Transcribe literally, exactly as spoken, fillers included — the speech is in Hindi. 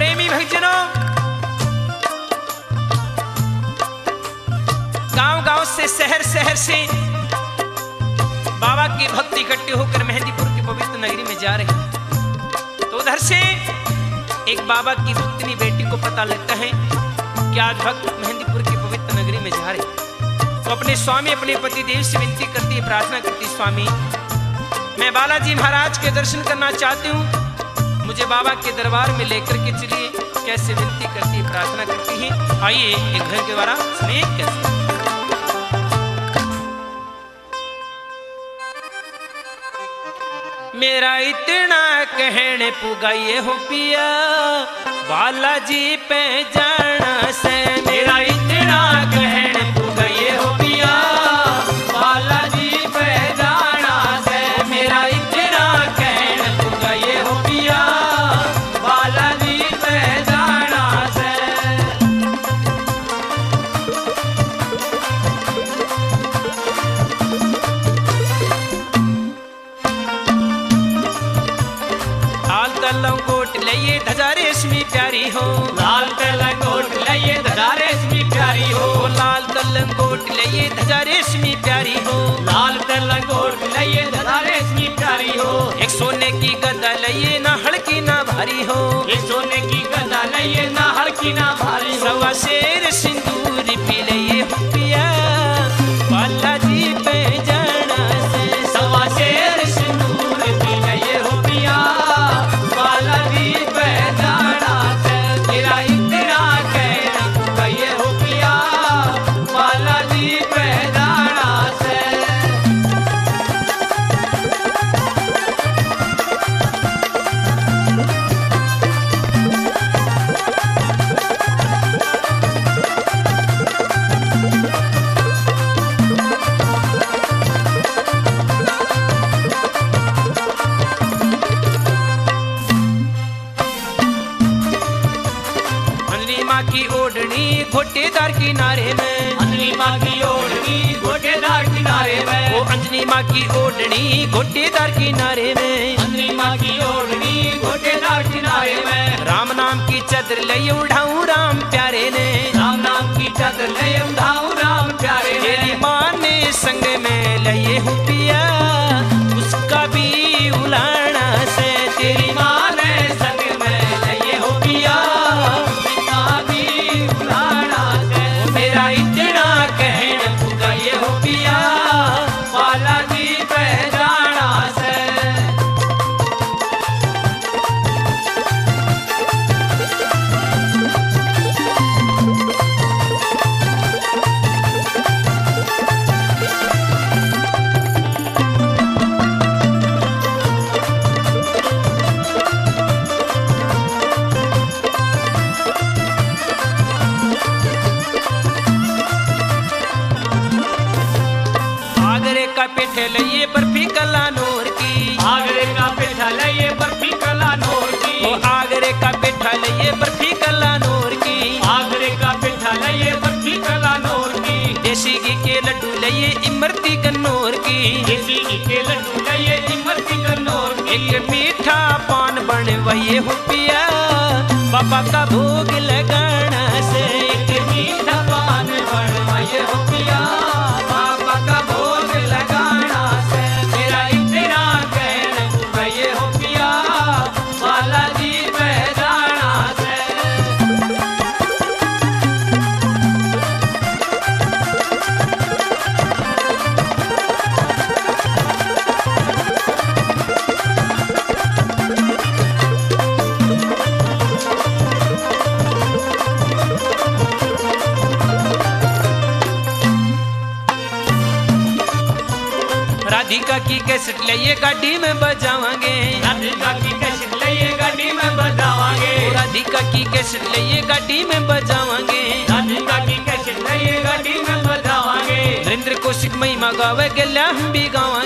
प्रेमी भक्तजनों, गांव गांव से, शहर शहर से बाबा की भक्त इकट्ठे होकर मेहंदीपुर की पवित्र नगरी में जा रहे हैं। तो उधर से एक बाबा की भक्तनी बेटी को पता लगता है कि आज भक्त मेहंदीपुर की पवित्र नगरी में जा रहे हैं। तो अपने स्वामी, अपने पति देव से विनती करती है, प्रार्थना करती, स्वामी मैं बालाजी महाराज के दर्शन करना चाहती हूँ, मुझे बाबा के दरबार में लेकर के चलिए। कैसे विनती करती है, प्रार्थना करती है, आइए एक घर के द्वारा सुनिए कैसे। मेरा इतना कहने पुगाइए हो पिया, बालाजी पे जाना से। मेरा इतना कहने पुगाइए हो पिया, बालाजी पे जाना से। मेरा इतना कहने पुगाइए हो पिया, बालाजी पे जाना से। लंगोट लइए ध्वजा रेशमी प्यारी हो, लाल लंगोट लइए ध्वजा रेशमी प्यारी हो। लाल लंगोट लइए ध्वजा रेशमी प्यारी हो, लाल लंगोट लइए ध्वजा रेशमी प्यारी हो। एक सोने की गदा लइए ना हल्की ना भारी हो, एक सोने की गदा लइए ना हल्की ना भारी हो। सवा शेर सिंदूर पी लइए पिया, बालाजी पे जाना से। सवा शेर सिंदूर पी लइए हो पिया, बालाजी पे जाना से। तेरा इतना कहना पुगाइए हो पिया, बालाजी पे जाना से। की ओढ़नी घोटेदार किनारे में, अंजनी माँ की ओढ़नी घोटेदार किनारे में। ओ अंजनी माँ की ओढ़नी घोटेदार किनारे में, अंजनी माँ की ओढ़नी घोटेदार किनारे में। राम नाम की चादर लई उठाऊं राम प्यारे ने, राम नाम की चादर लई उठाऊं राम प्यारे ने। तेरी माँ ने संग में लइए हूँ पिया, उसका भी उलाना से। तेरी माँ ने संग में लइए हो पिया, मेरा इतना कहना पुगाइए हो पिया, बालाजी पे जाना से। पेठे लइए बर्फी कला नूर की, आगरे का पेठा लइए बर्फी कला नूर की। ओ आगरे का पेठा लइए बर्फी कला नूर की, आगरे का पेठा लइए बर्फी कला नूर की। देसी घी के लड्डू लइए इमरती कन्नौर की, देसी घी के लड्डू लइए इमरती कन्नौर की। एक मीठा पान बनवाइए हो पिया, बाबा का भोग लगाना से। एक मीठा पान बनवाइए हो पिया, बाबा का भोग लगाना से। मेरा इतना कहना पुगाइए हो पिया, बालाजी पे जाना से। राधिका की कैसेट लइए गाड़ी में बजावांगे, राधिका की कैसेट लइए गाड़ी में बजावांगे। राधिका की कैसेट लइए गाड़ी में बजावांगे, राधिका की कैसेट लइए गाड़ी में बजावांगे। नरेंद्र कौशिक महिमा गावे गल्या हम भी गावांगे।